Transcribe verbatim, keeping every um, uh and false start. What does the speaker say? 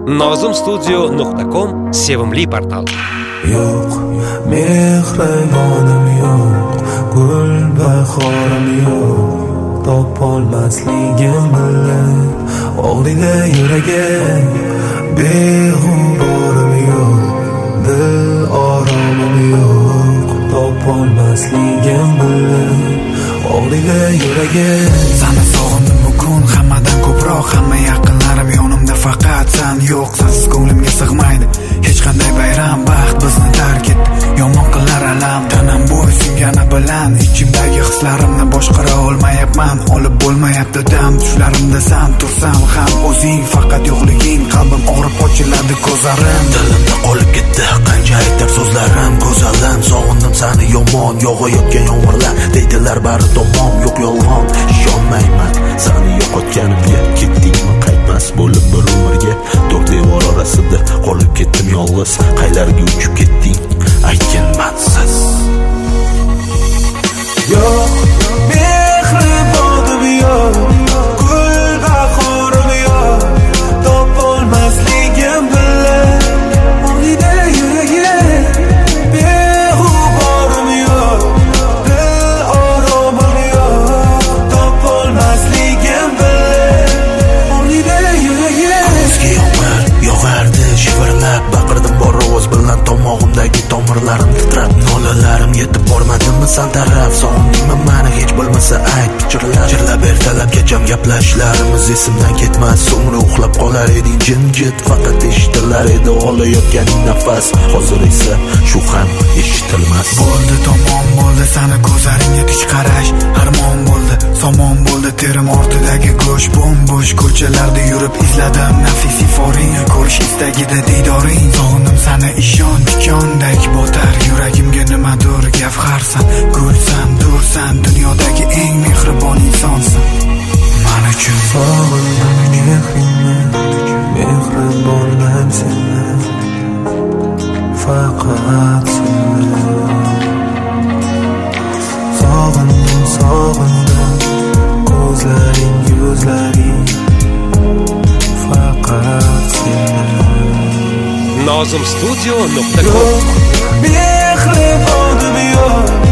nozim studio nuqta com sevimli portal. Yo'q, mehribonim yo'q, gul bahorim yo'q, topolmasligim bilan og'riydi yuragim, beg'uborim yo'q, dil oromim yo'q, topolmasligim bilan og'riydi yuragim. Seni sog'indim bugun hammadan ko'proq, hamma yaqinlarim yonimda, faqat sen yo'qsiz ko'nglimga sig'maydi. Hech qanday bayram baxt bizni tark etdi, yomon qilar alam tanam bo'ysungani bilan ichimdagi hislarimni boshqara olmayapman, olib bo'lmayapti dam. Tushlarimda san tursam ham o'zing, faqat yo'qliging qalbim og'rib ochiladi ko'zlarim. Dilimda qolib ketdi qancha aytar so'zlarim, go'zalim sog'indim seni yomon, yog'ayotgan yomg'irlar deydilar bari tomon, yo'q yolg'on ishonmayman seni yo'qotganimga. Ketdingmi qaytmas bo'lib bir umrga, to'rt devor orasida qolib ketdim yolg'iz, qaylarga uchib ketding aytgin mansiz. Yo'q, mehribonim yo'q, gul bahorim yo'q, topolmasligim bilan og'riydi yuragim, beg'uborim yo'q, dil oromim yo'q, topolmasligim bilan og'riydi yuragim. Kuzgi yomg'ir yog'ardi shivirlab, baqirdim bor ovoz bilan, tomog'imdagi tomirlarim titrab, nolalarim yetib bormadimi san taraf. Sog'indingmi meni hech bo'lmasa ayt, pichirlab jirlab ertalab kecham gaplashishlarimiz esimdan ketmas. So'ngra uxlab qolar eding jimjit, faqat eshitilar edi olayotganing nafas. Hozir esa shu ham eshitilmas. Bo'ldi tamom bo'ldi seni ko'zlaringga tish qarash, armon bo'ldi somon bo'ldi terim ortidagi go'sh, bo'm-bo'sh ko'chalarda yurib izladim nafis iforing, ko'rish istagida diydoring. Sog'indim seni ishon tikondek botar yuragimga, nimadir gavharsan, gulsan, dursan, dunyodagi eng mehribon insonsan men uchun. Sog'indim mehringni, mehribonman seni, faqat seni. Sog'indim, sog'indim ko'zlaring, yuzlaring, faqat seni. nozim studio nuqta com Yo'q, mehribonim yo'q,